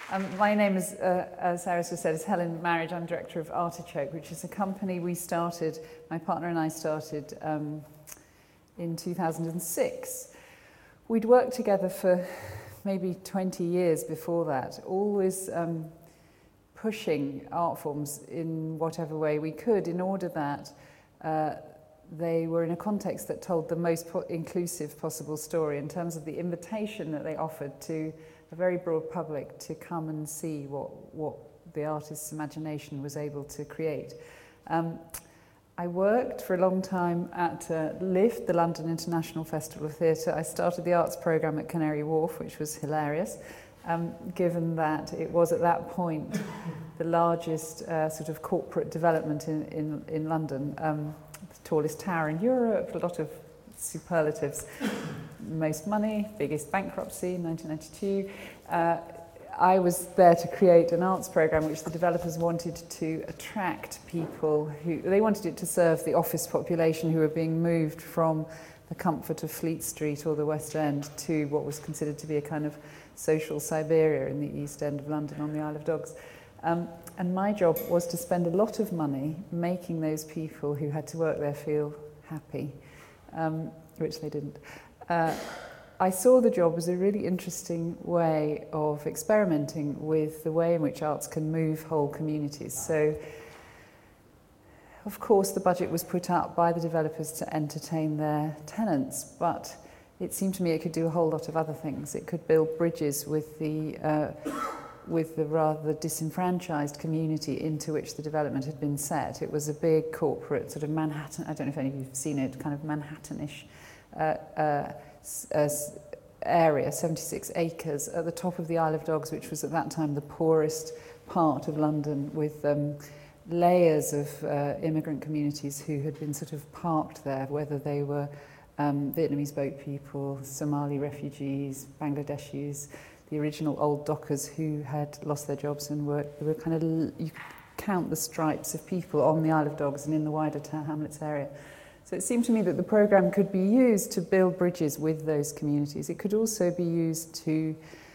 My name is, as Sarah said, is Helen Marriage. I'm director of Artichoke, which is a company we started, my partner and I started in 2006. We'd worked together for maybe 20 years before that, always pushing art forms in whatever way we could in order that they were in a context that told the most inclusive possible story in terms of the invitation that they offered to a very broad public to come and see what the artist's imagination was able to create. I worked for a long time at LIFT, the London International Festival of Theatre. I started the arts programme at Canary Wharf, which was hilarious, given that it was at that point the largest sort of corporate development in London, the tallest tower in Europe, a lot of superlatives, most money, biggest bankruptcy in 1992. I was there to create an arts programme which the developers wanted to attract people who, they wanted it to serve the office population who were being moved from the comfort of Fleet Street or the West End to what was considered to be a kind of social Siberia in the East End of London on the Isle of Dogs. And my job was to spend a lot of money making those people who had to work there feel happy, which they didn't. I saw the job as a really interesting way of experimenting with the way in which arts can move whole communities. So, of course, the budget was put up by the developers to entertain their tenants, but it seemed to me it could do a whole lot of other things. It could build bridges with the rather disenfranchised community into which the development had been set. It was a big corporate sort of Manhattan, I don't know if any of you have seen it, kind of Manhattanish area, 76 acres at the top of the Isle of Dogs, which was at that time the poorest part of London, with layers of immigrant communities who had been sort of parked there, whether they were Vietnamese boat people, Somali refugees, Bangladeshis, the original old dockers who had lost their jobs and were kind of, you could count the stripes of people on the Isle of Dogs and in the wider Tower Hamlets area. So it seemed to me that the programme could be used to build bridges with those communities. It could also be used to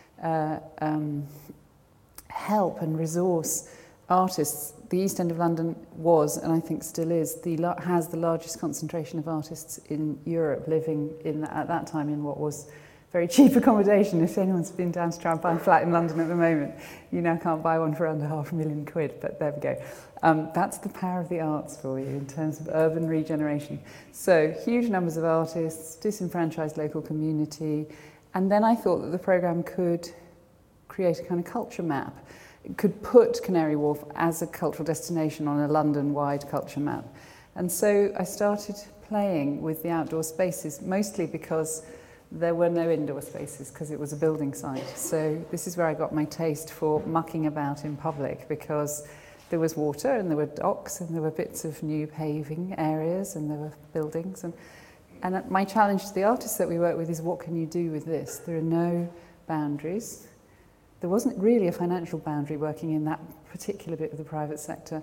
help and resource artists. The East End of London was, and I think still is, has the largest concentration of artists in Europe living at that time in what was very cheap accommodation. If anyone's been down to try and buy a flat in London at the moment, you now can't buy one for under £500,000, but there we go. That's the power of the arts for you in terms of urban regeneration. So huge numbers of artists, disenfranchised local community, and then I thought that the programme could create a kind of culture map. It could put Canary Wharf as a cultural destination on a London-wide culture map. And so I started playing with the outdoor spaces, mostly because there were no indoor spaces because it was a building site. So this is where I got my taste for mucking about in public, because there was water and there were docks and there were bits of new paving areas and there were buildings. And my challenge to the artists that we work with is, what can you do with this? There are no boundaries. There wasn't really a financial boundary working in that particular bit of the private sector.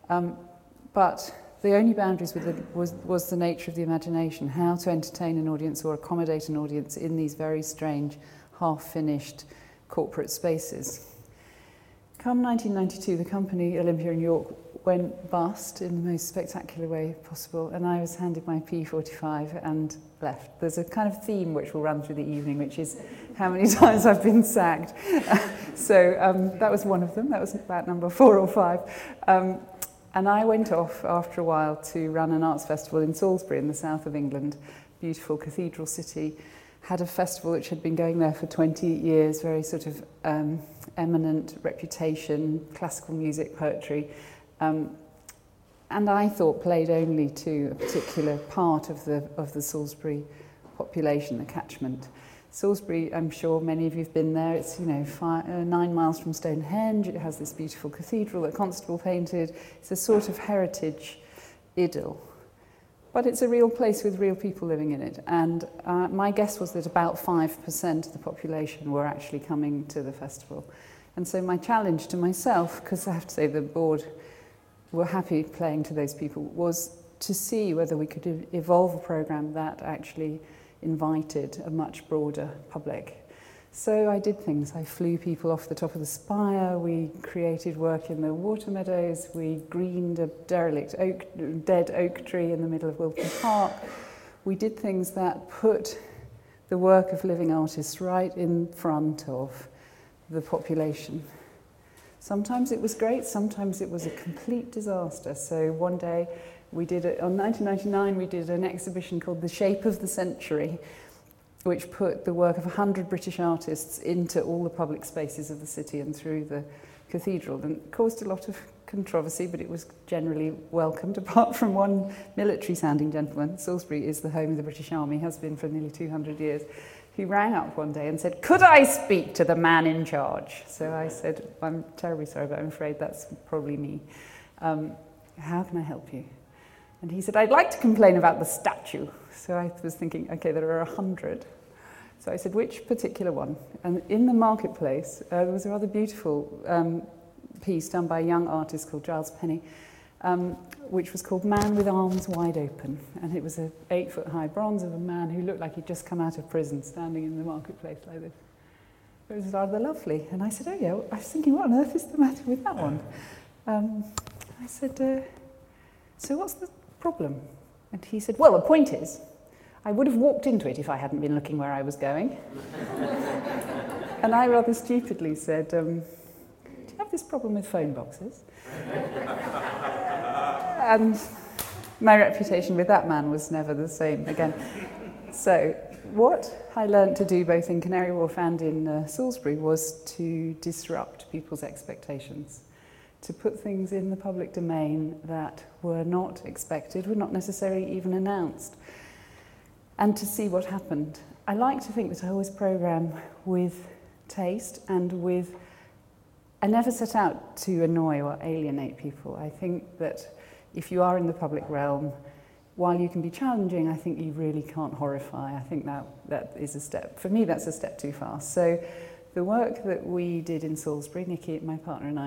But the only boundaries was the nature of the imagination, how to entertain an audience or accommodate an audience in these very strange, half-finished corporate spaces. Come 1992, the company Olympia in York went bust in the most spectacular way possible, and I was handed my P45 and left. There's a kind of theme which will run through the evening, which is how many times I've been sacked. So that was one of them. That was about number 4 or 5. And I went off after a while to run an arts festival in Salisbury in the south of England, beautiful cathedral city. Had a festival which had been going there for 20 years, very sort of eminent reputation, classical music, poetry. And I thought played only to a particular part of the Salisbury population, the catchment. Salisbury, I'm sure many of you have been there. It's 9 miles from Stonehenge. It has this beautiful cathedral that Constable painted. It's a sort of heritage idyll, but it's a real place with real people living in it. And my guess was that about 5% of the population were actually coming to the festival. And so my challenge to myself, because I have to say the board were happy playing to those people, was to see whether we could evolve a programme that actually invited a much broader public. So I did things. I flew people off the top of the spire. We created work in the water meadows. We greened a derelict dead oak tree in the middle of Wilton Park. We did things that put the work of living artists right in front of the population. Sometimes it was great, sometimes it was a complete disaster. So one day we did it, on 1999 we did an exhibition called The Shape of the Century, which put the work of 100 British artists into all the public spaces of the city and through the cathedral, and it caused a lot of controversy, but it was generally welcomed, apart from one military-sounding gentleman. Salisbury is the home of the British Army, has been for nearly 200 years. He rang up one day and said, "Could I speak to the man in charge?" So I said, "I'm terribly sorry, but I'm afraid that's probably me. How can I help you?" And he said, "I'd like to complain about the statue." So I was thinking, okay, there are 100. So I said, "Which particular one?" And in the marketplace, there was a rather beautiful piece done by a young artist called Giles Penny, which was called Man with Arms Wide Open. And it was an 8-foot-high bronze of a man who looked like he'd just come out of prison, standing in the marketplace like this. It was rather lovely. And I said, "Oh yeah," I was thinking, what on earth is the matter with that one? I said, "So what's the problem?" And he said, "Well, the point is, I would have walked into it if I hadn't been looking where I was going." And I rather stupidly said, "Do you have this problem with phone boxes?" And my reputation with that man was never the same again. So what I learned to do both in Canary Wharf and in Salisbury was to disrupt people's expectations, to put things in the public domain that were not expected, were not necessarily even announced, and to see what happened. I like to think that I always programme with taste and with... I never set out to annoy or alienate people. I think that if you are in the public realm, while you can be challenging, I think you really can't horrify. I think that is a step. For me, that's a step too far. So the work that we did in Salisbury, Nikki, my partner, and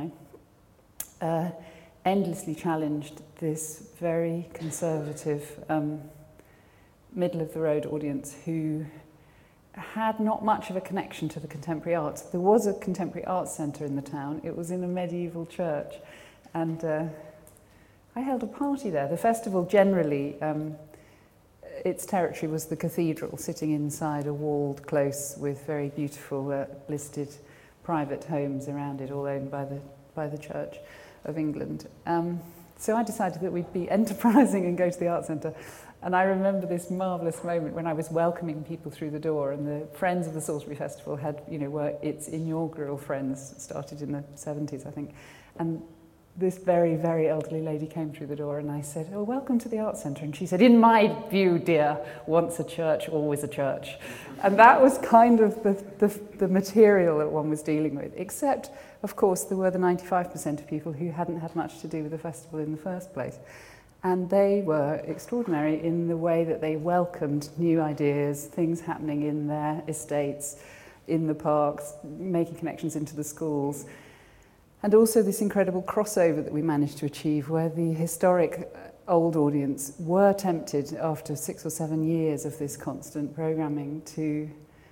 I, endlessly challenged this very conservative, middle-of-the-road audience who had not much of a connection to the contemporary arts. There was a contemporary arts centre in the town. It was in a medieval church. And I held a party there. The festival generally, its territory was the cathedral, sitting inside a walled close with very beautiful listed private homes around it, all owned by the Church of England. So I decided that we'd be enterprising and go to the art centre. And I remember this marvellous moment when I was welcoming people through the door, and the Friends of the Salisbury Festival had, were its inaugural Friends, started in the 70s, I think. And this very, very elderly lady came through the door, and I said, "Oh, welcome to the art centre." And she said, "In my view, dear, once a church, always a church." And that was kind of the material that one was dealing with, except, of course, there were the 95% of people who hadn't had much to do with the festival in the first place. And they were extraordinary in the way that they welcomed new ideas, things happening in their estates, in the parks, making connections into the schools. And also this incredible crossover that we managed to achieve, where the historic old audience were tempted, after 6 or 7 years of this constant programming, to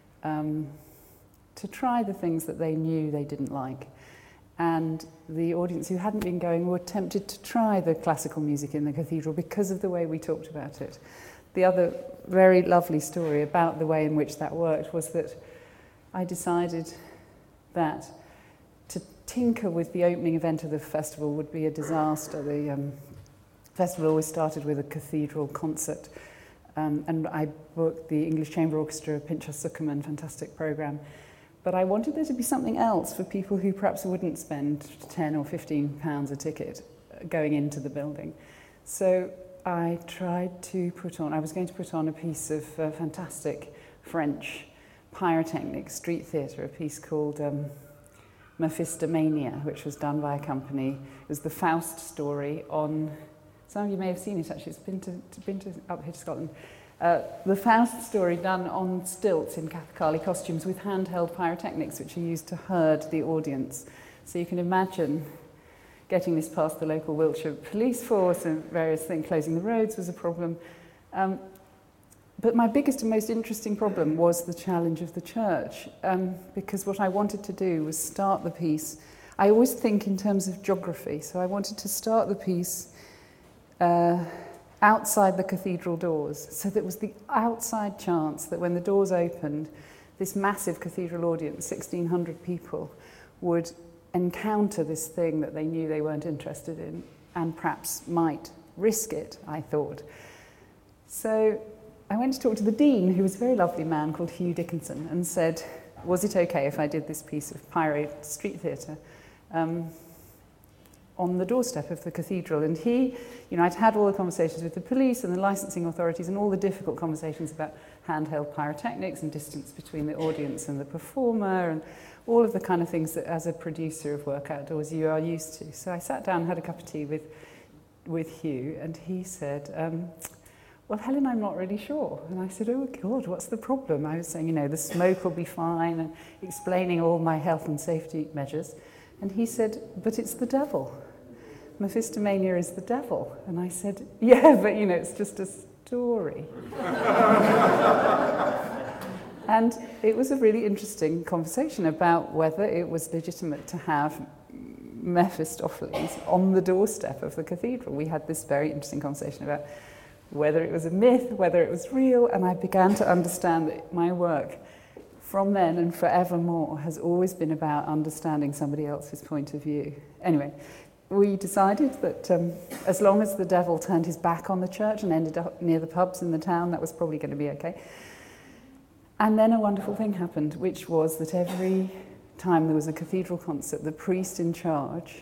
try the things that they knew they didn't like. And the audience who hadn't been going were tempted to try the classical music in the cathedral because of the way we talked about it. The other very lovely story about the way in which that worked was that I decided that to tinker with the opening event of the festival would be a disaster. The festival always started with a cathedral concert, and I booked the English Chamber Orchestra, Pinchas Zuckerman, fantastic programme. But I wanted there to be something else for people who perhaps wouldn't spend 10 or 15 pounds a ticket going into the building. So I tried to I was going to put on a piece of fantastic French pyrotechnic street theatre, a piece called Mephistomania, which was done by a company. It was the Faust story on, some of you may have seen it actually, it's been to up here to Scotland. The Faust story done on stilts in Cathcali costumes with handheld pyrotechnics which are used to herd the audience. So you can imagine getting this past the local Wiltshire police force and various things, closing the roads was a problem. But my biggest and most interesting problem was the challenge of the church, because what I wanted to do was start the piece. I always think in terms of geography, so I wanted to start the piece outside the cathedral doors. So there was the outside chance that when the doors opened, this massive cathedral audience, 1,600 people, would encounter this thing that they knew they weren't interested in and perhaps might risk it, I thought. So I went to talk to the dean, who was a very lovely man called Hugh Dickinson, and said, was it okay if I did this piece of Pyro street theatre on the doorstep of the cathedral? And he, I'd had all the conversations with the police and the licensing authorities and all the difficult conversations about handheld pyrotechnics and distance between the audience and the performer and all of the kind of things that as a producer of work outdoors you are used to. So I sat down and had a cup of tea with Hugh, and he said, well, Helen, I'm not really sure. And I said, oh, God, what's the problem? I was saying, the smoke will be fine, and explaining all my health and safety measures. And he said, but it's the devil. Mephistomania is the devil. And I said, yeah, but, it's just a story. And it was a really interesting conversation about whether it was legitimate to have Mephistopheles on the doorstep of the cathedral. We had this very interesting conversation about whether it was a myth, whether it was real, and I began to understand that my work from then and forevermore has always been about understanding somebody else's point of view. Anyway, we decided that as long as the devil turned his back on the church and ended up near the pubs in the town, that was probably going to be okay. And then a wonderful thing happened, which was that every time there was a cathedral concert, the priest in charge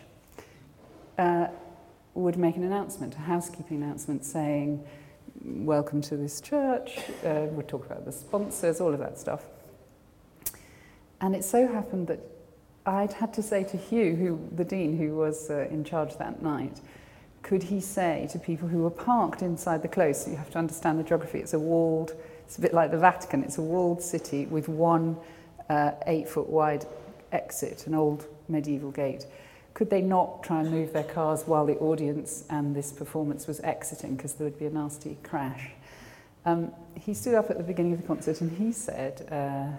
would make an announcement, a housekeeping announcement saying, welcome to this church, we'd talk about the sponsors, all of that stuff. And it so happened that I'd had to say to Hugh, the dean who was in charge that night, could he say to people who were parked inside the close, you have to understand the geography, it's a bit like the Vatican, it's a walled city with one 8-foot wide exit, an old medieval gate. Could they not try and move their cars while the audience and this performance was exiting, because there would be a nasty crash? He stood up at the beginning of the concert and he said,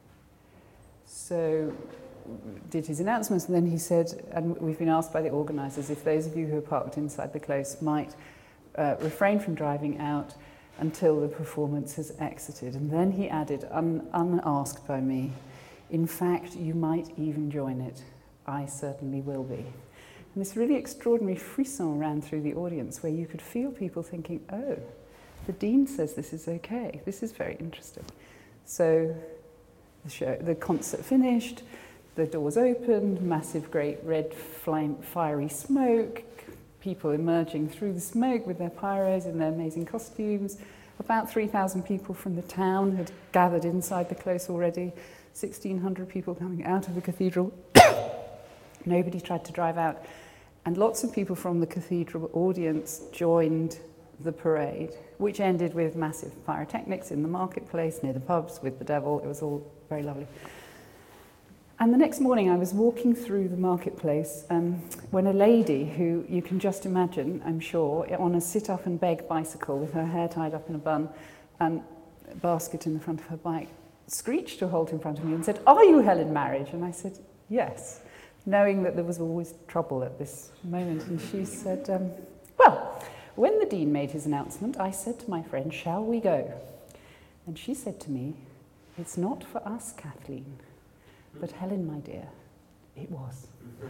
so did his announcements, and then he said, and we've been asked by the organisers if those of you who are parked inside the close might refrain from driving out until the performance has exited. And then he added, unasked by me, in fact, you might even join it. I certainly will be. And this really extraordinary frisson ran through the audience where you could feel people thinking, oh, the dean says this is okay. This is very interesting. So the concert finished, the doors opened, massive great red flame, fiery smoke, people emerging through the smoke with their pyros in their amazing costumes. About 3,000 people from the town had gathered inside the close already, 1,600 people coming out of the cathedral. Nobody tried to drive out. And lots of people from the cathedral audience joined the parade, which ended with massive pyrotechnics in the marketplace, near the pubs, with the devil. It was all very lovely. And the next morning I was walking through the marketplace when a lady, who you can just imagine, I'm sure, on a sit-up-and-beg bicycle with her hair tied up in a bun and a basket in the front of her bike, screeched to a halt in front of me and said, "Are you Helen Marriage?" And I said, "Yes," knowing that there was always trouble at this moment. And she said, well, when the dean made his announcement, I said to my friend, "Shall we go?" And she said to me, "It's not for us, Kathleen, but Helen, my dear, it was."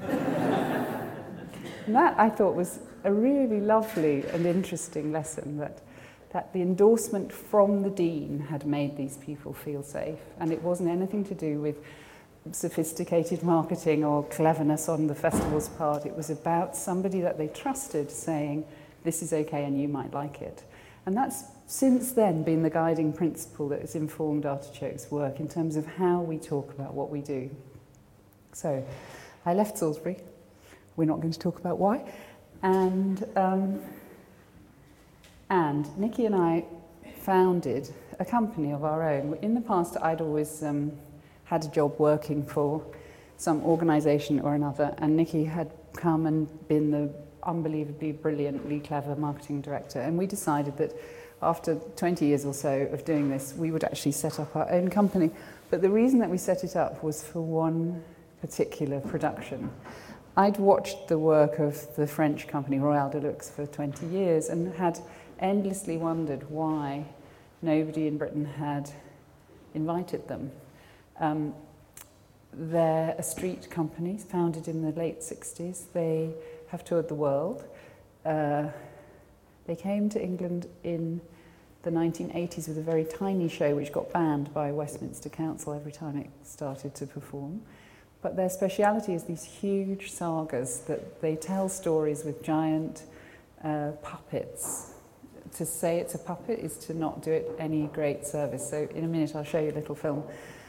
And that, I thought, was a really lovely and interesting lesson, that the endorsement from the dean had made these people feel safe. And it wasn't anything to do with sophisticated marketing or cleverness on the festival's part. It was about somebody that they trusted saying, this is okay and you might like it. And that's since then been the guiding principle that has informed Artichoke's work in terms of how we talk about what we do. So I left Salisbury. We're not going to talk about why. And Nikki and I founded a company of our own. In the past, I'd always had a job working for some organisation or another, and Nikki had come and been the unbelievably brilliantly clever marketing director, and we decided that after 20 years or so of doing this, we would actually set up our own company. But the reason that we set it up was for one particular production. I'd watched the work of the French company Royal Deluxe for 20 years and had endlessly wondered why nobody in Britain had invited them. They're a street company founded in the late 60s. They have toured the world. They came to England in the 1980s with a very tiny show which got banned by Westminster Council every time it started to perform. But their speciality is these huge sagas that they tell stories with giant puppets. To say it's a puppet is to not do it any great service. So in a minute I'll show you a little film.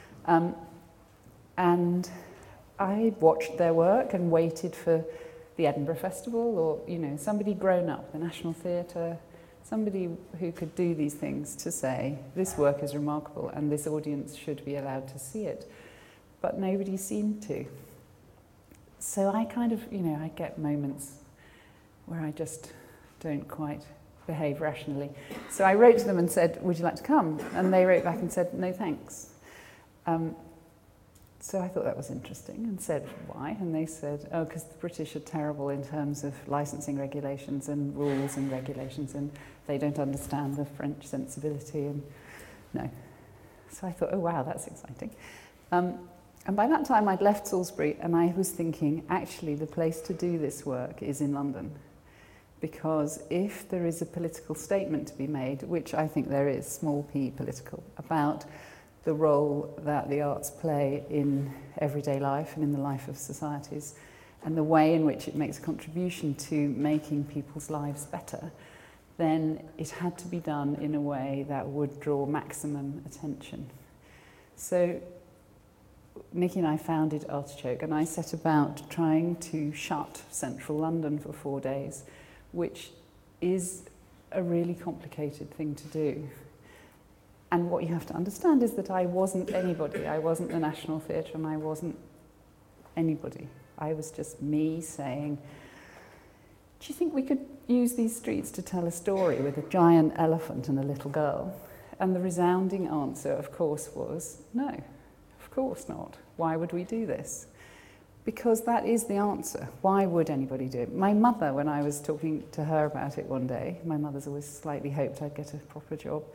And I watched their work and waited for the Edinburgh Festival or, somebody grown up, the National Theatre, somebody who could do these things to say, this work is remarkable and this audience should be allowed to see it. But nobody seemed to. So I kind of, I get moments where I just don't quite behave rationally. So I wrote to them and said, would you like to come? And they wrote back and said, no thanks. So I thought that was interesting and said, why? And they said, oh, because the British are terrible in terms of licensing regulations and rules and regulations, and they don't understand the French sensibility, and no. So I thought, oh, wow, that's exciting. And by that time, I'd left Salisbury, and I was thinking, actually, the place to do this work is in London. Because if there is a political statement to be made, which I think there is, small p political, about the role that the arts play in everyday life and in the life of societies, and the way in which it makes a contribution to making people's lives better, then it had to be done in a way that would draw maximum attention. So Nikki and I founded Artichoke, and I set about trying to shut central London for 4 days, which is a really complicated thing to do. And what you have to understand is that I wasn't anybody. I wasn't the National Theatre, and I wasn't anybody. I was just me saying, do you think we could use these streets to tell a story with a giant elephant and a little girl? And the resounding answer, of course, was no, of course not. Why would we do this? Because that is the answer. Why would anybody do it? My mother, when I was talking to her about it one day, my mother's always slightly hoped I'd get a proper job,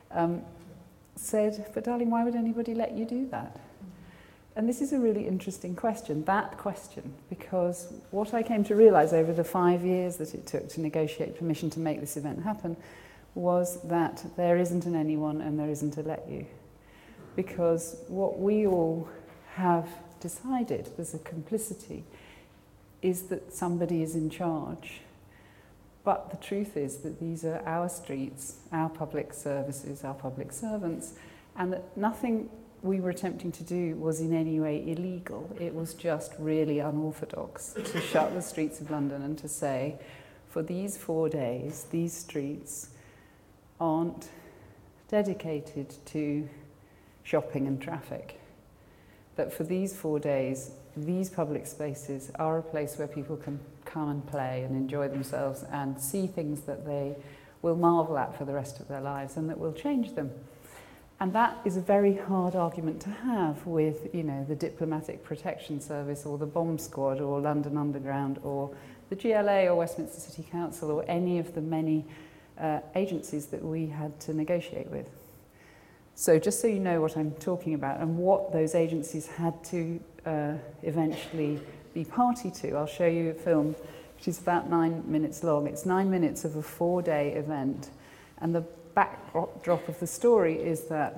said, but darling, why would anybody let you do that? And this is a really interesting question, that question, because what I came to realise over the 5 years that it took to negotiate permission to make this event happen was that there isn't an anyone and there isn't a let you. Because what we all have decided, there's a complicity, is that somebody is in charge. But the truth is that these are our streets, our public services, our public servants, and that nothing we were attempting to do was in any way illegal. It was just really unorthodox to shut the streets of London and to say, for these 4 days, these streets aren't dedicated to shopping and traffic. That for these 4 days, these public spaces are a place where people can come and play and enjoy themselves and see things that they will marvel at for the rest of their lives and that will change them. And that is a very hard argument to have with, the Diplomatic Protection Service or the Bomb Squad or London Underground or the GLA or Westminster City Council or any of the many agencies that we had to negotiate with. So just so you know what I'm talking about and what those agencies had to eventually be party to, I'll show you a film which is about 9 minutes long. It's 9 minutes of a 4-day event, and the backdrop of the story is that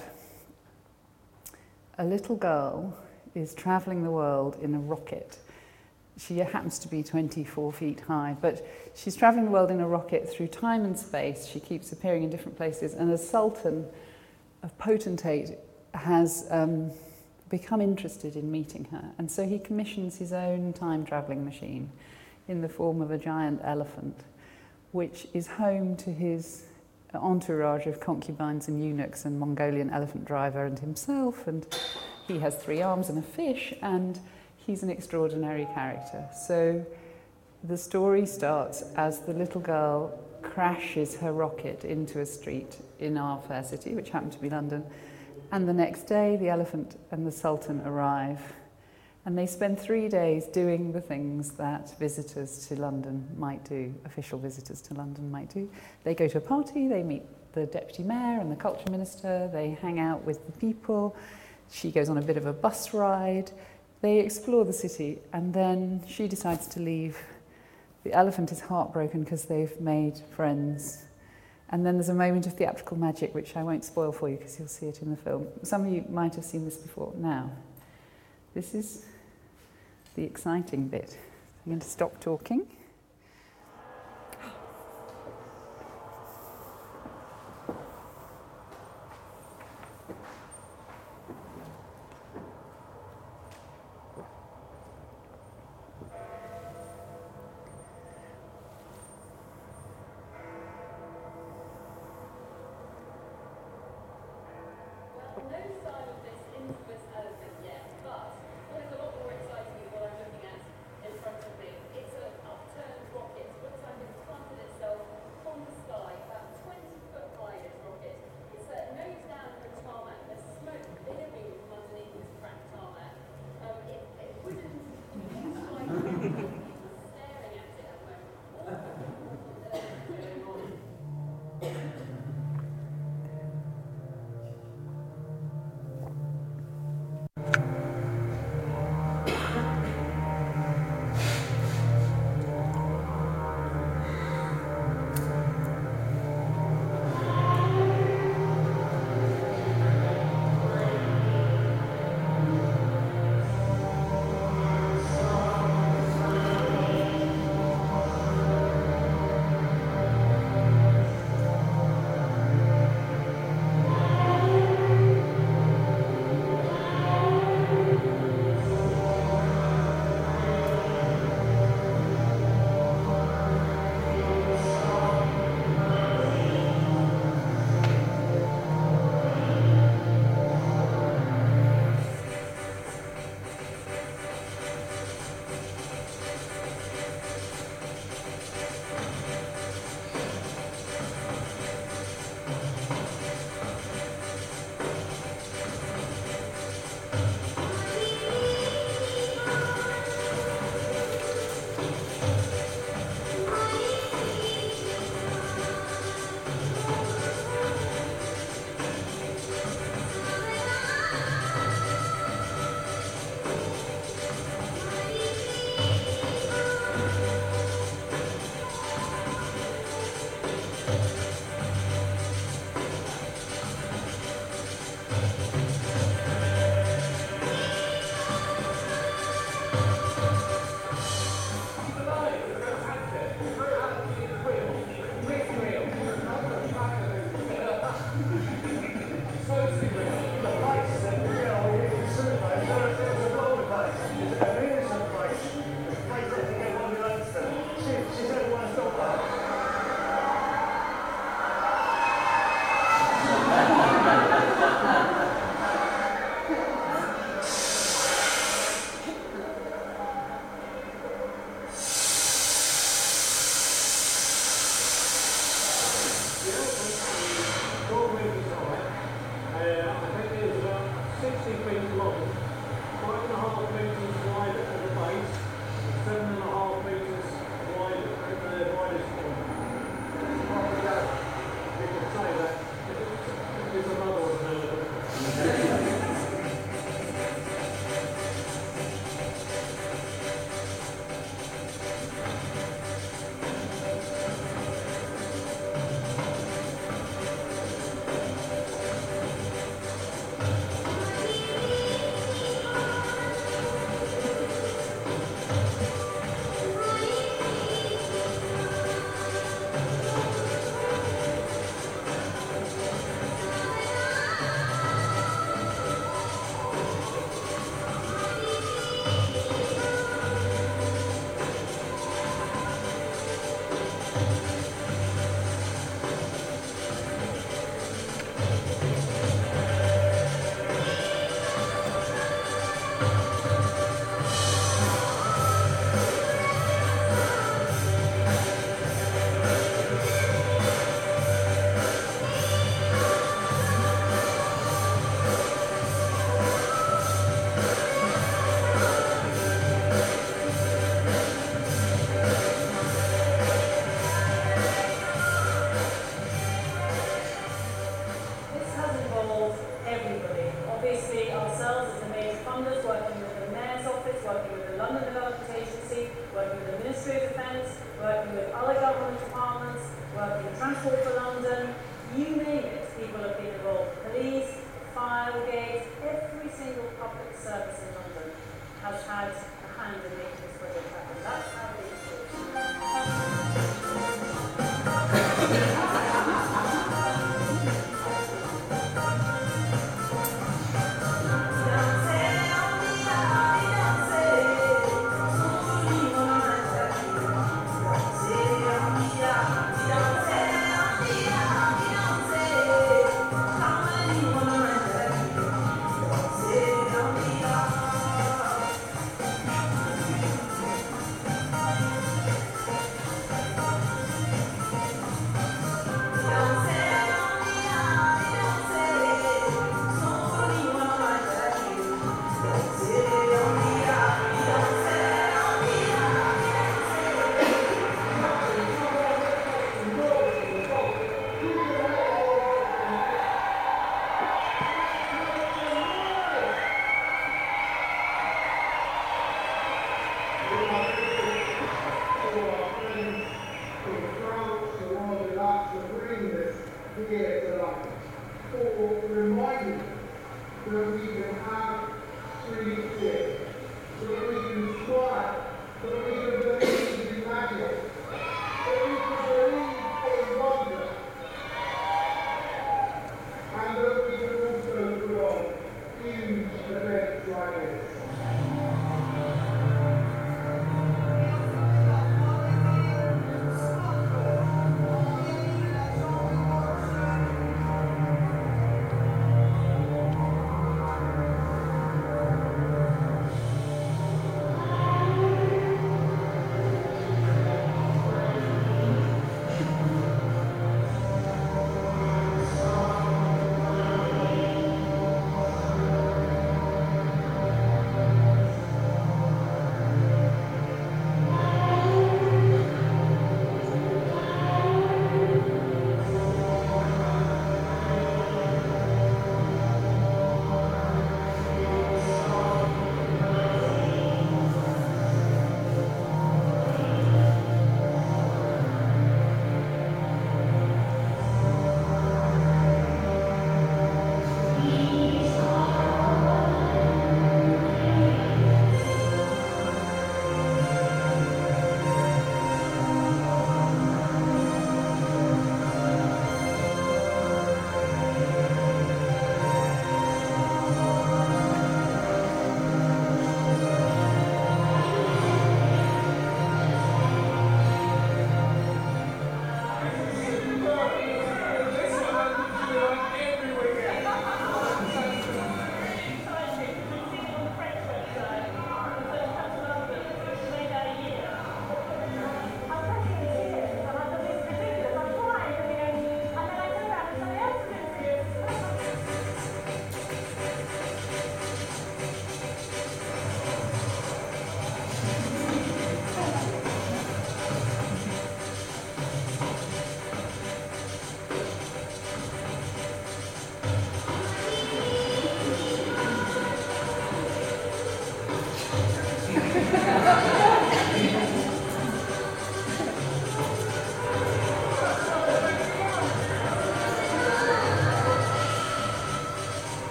a little girl is travelling the world in a rocket. She happens to be 24 feet high, but she's travelling the world in a rocket through time and space. She keeps appearing in different places, and a sultan, a potentate, has become interested in meeting her. And so he commissions his own time-travelling machine in the form of a giant elephant, which is home to his entourage of concubines and eunuchs and Mongolian elephant driver and himself, and he has 3 arms and a fish, and he's an extraordinary character. So The story starts as the little girl crashes her rocket into a street in our fair city, which happened to be London. And the next day, the elephant and the sultan arrive. And they spend 3 days doing the things that visitors to London might do, official visitors to London might do. They go to a party, they meet the deputy mayor and the culture minister, they hang out with the people. She goes on a bit of a bus ride. They explore the city, and then she decides to leave. The elephant is heartbroken because they've made friends. And then there's a moment of theatrical magic, which I won't spoil for you because you'll see it in the film. Some of you might have seen this before. Now, this is the exciting bit. I'm going to stop talking. Transport for London, you name it, people have been involved. Police, fire brigade, every single public service in London has had a hand in making this project happen. That's how it is.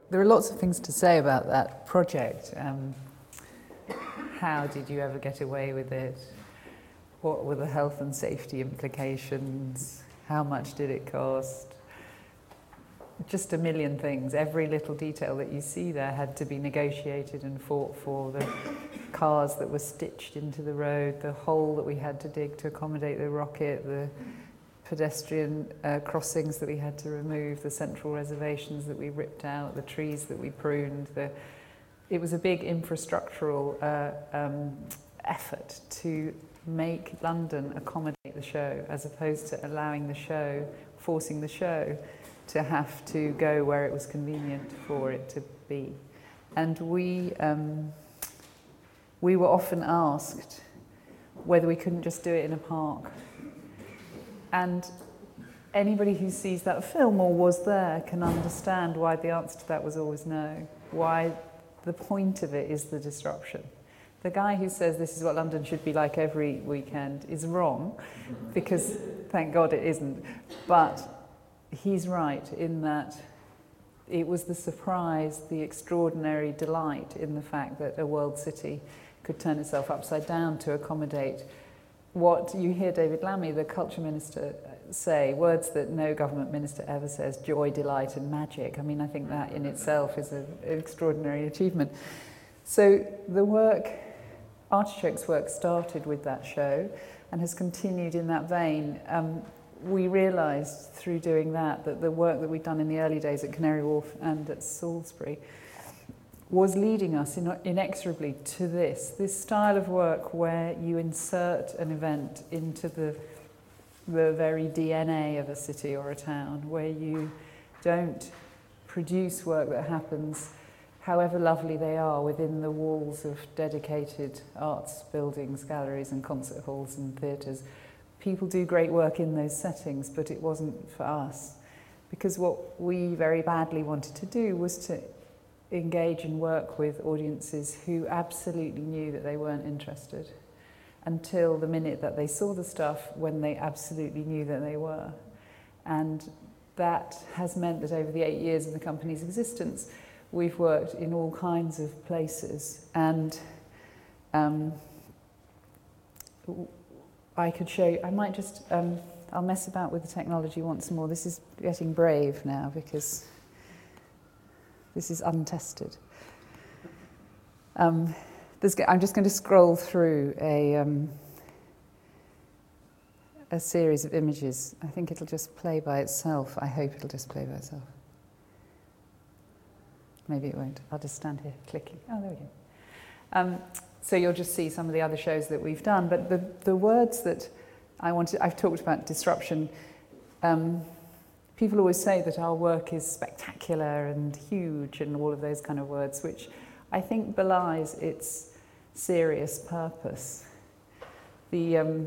there are lots of things to say about that project. How did you ever get away with it? What were the health and safety implications? How much did it cost? Just a million things. Every little detail that you see there had to be negotiated and fought for. The cars that were stitched into the road, the hole that we had to dig to accommodate the rocket, the pedestrian crossings that we had to remove, the central reservations that we ripped out, the trees that we pruned. It was a big infrastructural effort to make London accommodate the show, as opposed to allowing the show, forcing the show to have to go where it was convenient for it to be. And we were often asked whether we couldn't just do it in a park. And anybody who sees that film or was there can understand why the answer to that was always no, why the point of it is the disruption. The guy who says this is what London should be like every weekend is wrong, because thank God it isn't. But he's right in that it was the surprise, the extraordinary delight in the fact that a world city could turn itself upside down to accommodate what you hear David Lammy, the culture minister, say, words that no government minister ever says: joy, delight and magic. I mean, I think that in itself is an extraordinary achievement. So the work, Artichoke's work, started with that show and has continued in that vein. We realised through doing that the work that we'd done in the early days at Canary Wharf and at Salisbury was leading us inexorably to this style of work where you insert an event into the very DNA of a city or a town, where you don't produce work that happens, however lovely they are, within the walls of dedicated arts buildings, galleries and concert halls and theatres. People do great work in those settings, but it wasn't for us. Because what we very badly wanted to do was to engage and work with audiences who absolutely knew that they weren't interested until the minute that they saw the stuff, when they absolutely knew that they were. And that has meant that over the 8 years of the company's existence, we've worked in all kinds of places. And I could show you, I might just, I'll mess about with the technology once more. This is getting brave now because this is untested. I'm just going to scroll through a series of images. I think it'll just play by itself. I hope it'll just play by itself. Maybe it won't. I'll just stand here clicking. Oh, there we go. So you'll just see some of the other shows that we've done. But the words that I've talked about disruption. People always say that our work is spectacular and huge and all of those kind of words, which I think belies its serious purpose. The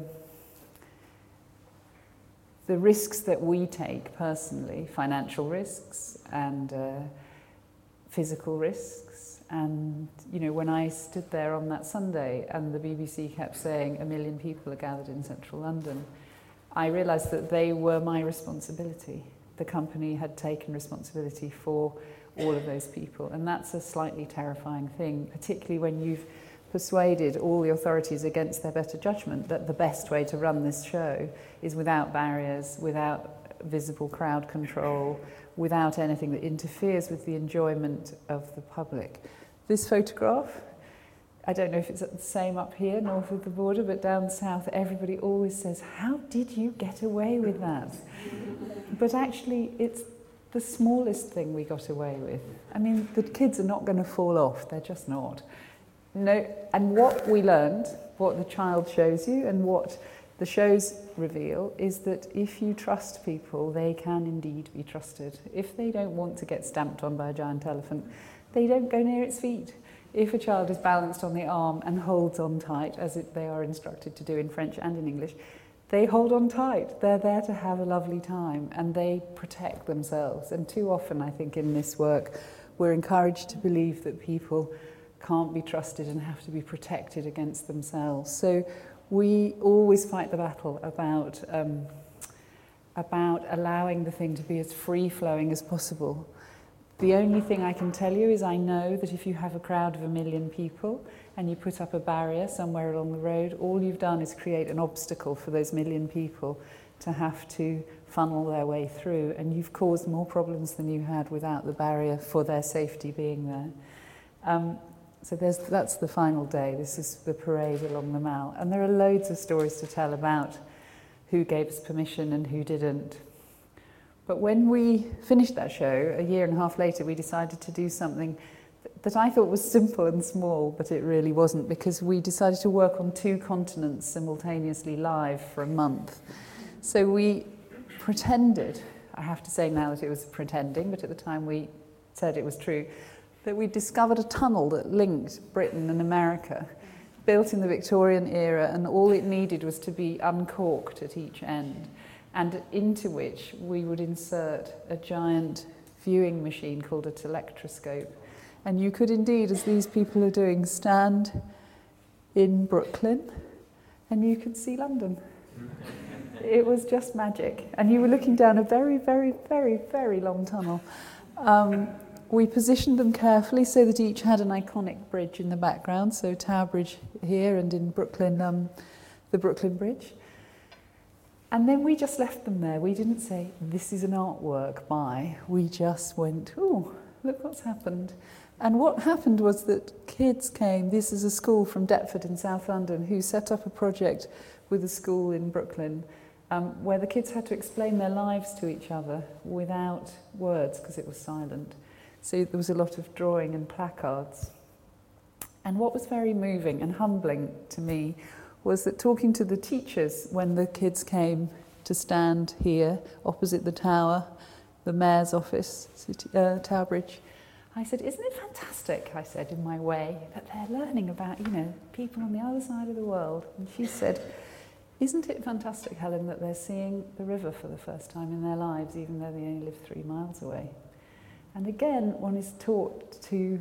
risks that we take personally, financial risks and physical risks, and when I stood there on that Sunday and the BBC kept saying 1 million people are gathered in central London, I realised that they were my responsibility. The company had taken responsibility for all of those people, and that's a slightly terrifying thing, particularly when you've persuaded all the authorities against their better judgment that the best way to run this show is without barriers, without visible crowd control, without anything that interferes with the enjoyment of the public. This photograph, I don't know if it's the same up here, north of the border, but down south, everybody always says, how did you get away with that? But actually, it's the smallest thing we got away with. I mean, the kids are not going to fall off, they're just not. No, and what we learned, what the child shows you, and what the shows reveal, is that if you trust people, they can indeed be trusted. If they don't want to get stamped on by a giant elephant, they don't go near its feet. If a child is balanced on the arm and holds on tight, as they are instructed to do in French and in English, they hold on tight. They're there to have a lovely time, and they protect themselves. And too often, I think, in this work, we're encouraged to believe that people can't be trusted and have to be protected against themselves. So we always fight the battle about allowing the thing to be as free-flowing as possible. The only thing I can tell you is I know that if you have a crowd of 1 million people and you put up a barrier somewhere along the road, all you've done is create an obstacle for those 1 million people to have to funnel their way through, and you've caused more problems than you had without the barrier for their safety being there. So that's the final day. This is the parade along the Mall. And there are loads of stories to tell about who gave us permission and who didn't. But when we finished that show, 1.5 years later, we decided to do something that I thought was simple and small, but it really wasn't, because we decided to work on 2 continents simultaneously live for a month. So we pretended, I have to say now that it was pretending, but at the time we said it was true, that we discovered a tunnel that linked Britain and America, built in the Victorian era, and all it needed was to be uncorked at each end, and into which we would insert a giant viewing machine called a telectroscope. And you could indeed, as these people are doing, stand in Brooklyn and you could see London. It was just magic. And you were looking down a very, very, very, very long tunnel. We positioned them carefully so that each had an iconic bridge in the background. So Tower Bridge here, and in Brooklyn, the Brooklyn Bridge. And then we just left them there. We didn't say, this is an artwork, bye. We just went, oh, look what's happened. And what happened was that kids came, this is a school from Deptford in South London, who set up a project with a school in Brooklyn, where the kids had to explain their lives to each other without words, because it was silent. So there was a lot of drawing and placards. And what was very moving and humbling to me was that talking to the teachers when the kids came to stand here opposite the tower, the mayor's office, Tower Bridge, I said, isn't it fantastic, I said in my way, that they're learning about, people on the other side of the world. And she said, isn't it fantastic, Helen, that they're seeing the river for the first time in their lives, even though they only live 3 miles away? And again, one is taught to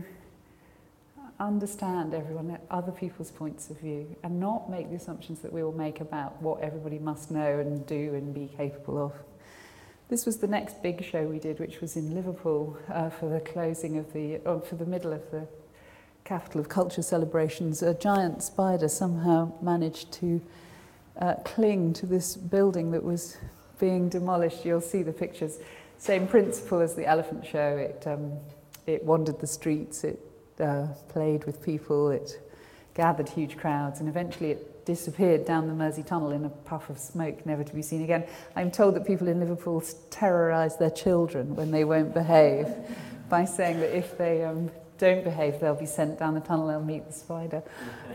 understand other people's points of view, and not make the assumptions that we all make about what everybody must know and do and be capable of. This was the next big show we did, which was in Liverpool for the closing of for the middle of the Capital of Culture celebrations. A giant spider somehow managed to cling to this building that was being demolished. You'll see the pictures. Same principle as the elephant show. It wandered the streets, it played with people, it gathered huge crowds, and eventually it disappeared down the Mersey Tunnel in a puff of smoke, never to be seen again. I'm told that people in Liverpool terrorise their children when they won't behave by saying that if they don't behave, they'll be sent down the tunnel, they'll meet the spider.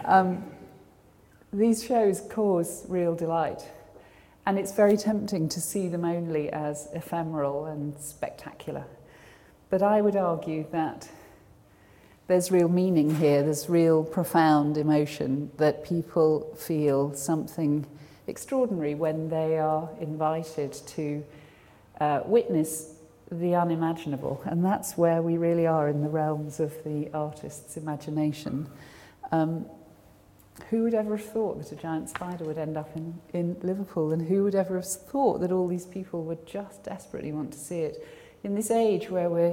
These shows cause real delight, and it's very tempting to see them only as ephemeral and spectacular. But I would argue that there's real meaning here, there's real profound emotion, that people feel something extraordinary when they are invited to witness the unimaginable. And that's where we really are in the realms of the artist's imagination. Who would ever have thought that a giant spider would end up in Liverpool? And who would ever have thought that all these people would just desperately want to see it? In this age where we're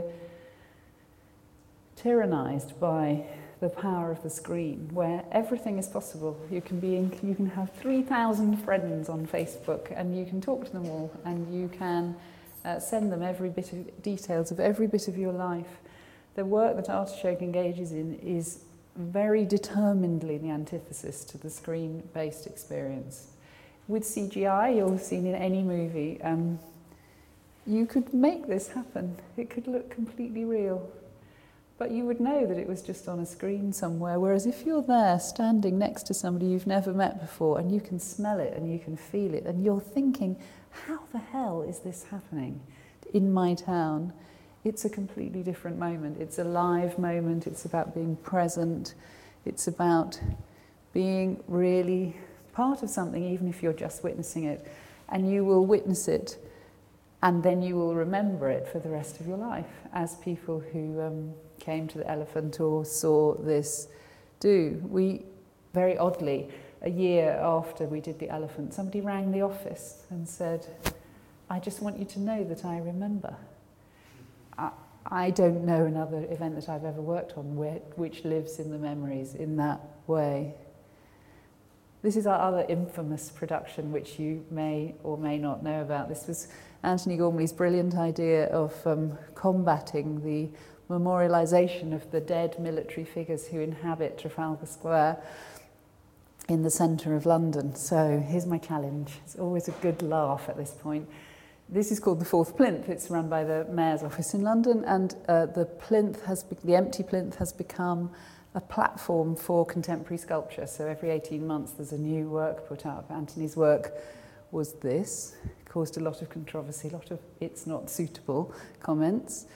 tyrannised by the power of the screen, where everything is possible. You can have 3,000 friends on Facebook, and you can talk to them all, and you can send them every bit of details of every bit of your life. The work that Artichoke engages in is very determinedly the antithesis to the screen-based experience. With CGI, you'll have seen in any movie, you could make this happen. It could look completely real. But you would know that it was just on a screen somewhere, whereas if you're there standing next to somebody you've never met before, and you can smell it and you can feel it, and you're thinking, how the hell is this happening in my town? It's a completely different moment. It's a live moment. It's about being present. It's about being really part of something, even if you're just witnessing it. And you will witness it, and then you will remember it for the rest of your life, as people who came to the Elephant or saw this do. We, very oddly, a year after we did the Elephant, somebody rang the office and said, I just want you to know that I remember. I don't know another event that I've ever worked on which lives in the memories in that way. This is our other infamous production, which you may or may not know about. This was Anthony Gormley's brilliant idea of combating the memorialisation of the dead military figures who inhabit Trafalgar Square in the centre of London. So here's my challenge. It's always a good laugh at this point. This is called the Fourth Plinth. It's run by the Mayor's office in London, and the empty plinth has become a platform for contemporary sculpture. So every 18 months there's a new work put up. Anthony's work was this. It caused a lot of controversy, a lot of "it's not suitable" comments.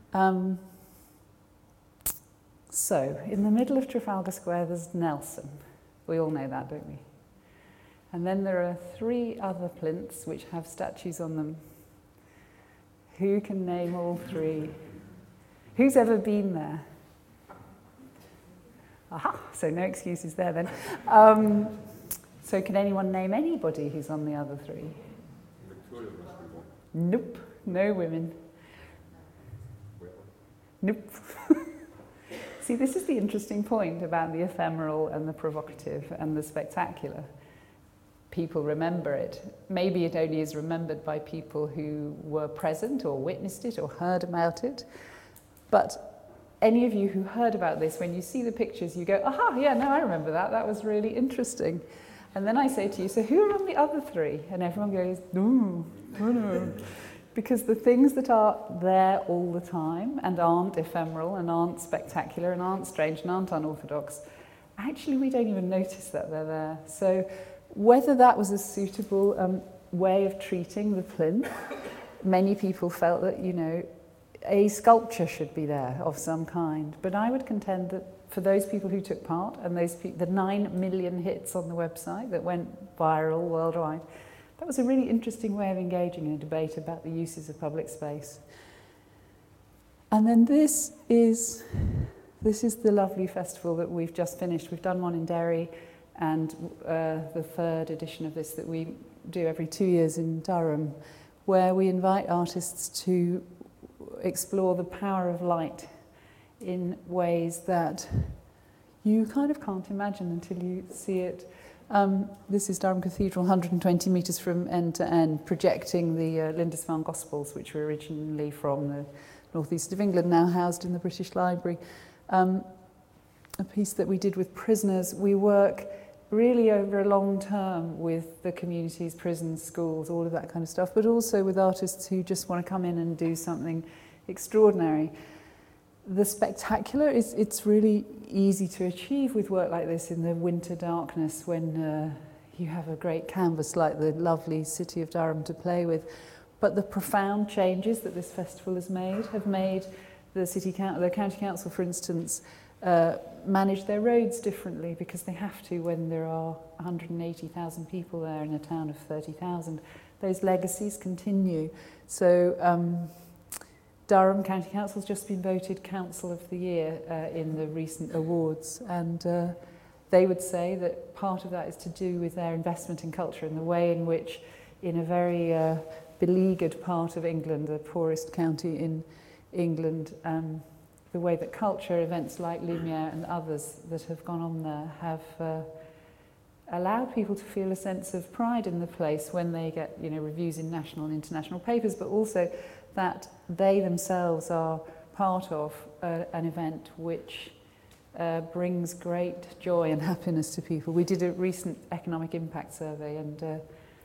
So in the middle of Trafalgar Square there's Nelson. We all know that, don't we? And then there are 3 other plinths which have statues on them. Who can name all 3? Who's ever been there? Aha, so no excuses there then. So can anyone name anybody who's on the other 3? Victoria must be one. Nope, no women. Nope. See, this is the interesting point about the ephemeral and the provocative and the spectacular. People remember it. Maybe it only is remembered by people who were present or witnessed it or heard about it. But any of you who heard about this, when you see the pictures, you go, aha, yeah, no, I remember that. That was really interesting. And then I say to you, so who are on the other 3? And everyone goes, no. Because the things that are there all the time and aren't ephemeral and aren't spectacular and aren't strange and aren't unorthodox, actually we don't even notice that they're there. So whether that was a suitable way of treating the plinth, many people felt that, you know, a sculpture should be there of some kind. But I would contend that for those people who took part, and the 9 million hits on the website that went viral worldwide, that was a really interesting way of engaging in a debate about the uses of public space. And then this is the lovely festival that we've just finished. We've done one in Derry, and the 3rd edition of this that we do every 2 years in Durham, where we invite artists to explore the power of light in ways that you kind of can't imagine until you see it. This is Durham Cathedral, 120 metres from end to end, projecting the Lindisfarne Gospels, which were originally from the northeast of England, now housed in the British Library. A piece that we did with prisoners. We work really over a long term with the communities, prisons, schools, all of that kind of stuff, but also with artists who just want to come in and do something extraordinary. The spectacular it's really easy to achieve with work like this in the winter darkness when you have a great canvas like the lovely city of Durham to play with. But the profound changes that this festival has made the county council, for instance, manage their roads differently because they have to when there are 180,000 people there in a town of 30,000. Those legacies continue. So Durham County Council has just been voted Council of the Year in the recent awards, and they would say that part of that is to do with their investment in culture and the way in which, in a very beleaguered part of England, the poorest county in England, the way that culture, events like Lumiere and others that have gone on there have allowed people to feel a sense of pride in the place when they get, you know, reviews in national and international papers, but also that they themselves are part of an event which brings great joy and happiness to people. We did a recent economic impact survey, and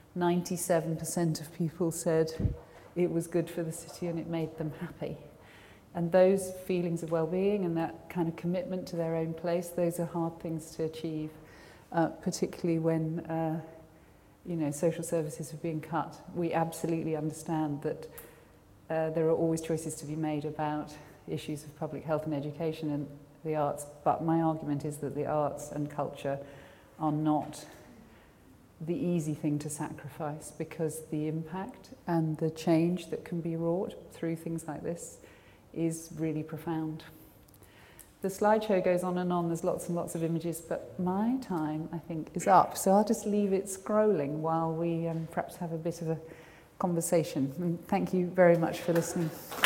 97% of people said it was good for the city and it made them happy. And those feelings of well-being and that kind of commitment to their own place, those are hard things to achieve, particularly when you know, social services are being cut. We absolutely understand that there are always choices to be made about issues of public health and education and the arts, but my argument is that the arts and culture are not the easy thing to sacrifice, because the impact and the change that can be wrought through things like this is really profound. The slideshow goes on and on, there's lots and lots of images, but my time, I think, is up. So I'll just leave it scrolling while we perhaps have a bit of a conversation. And thank you very much for listening.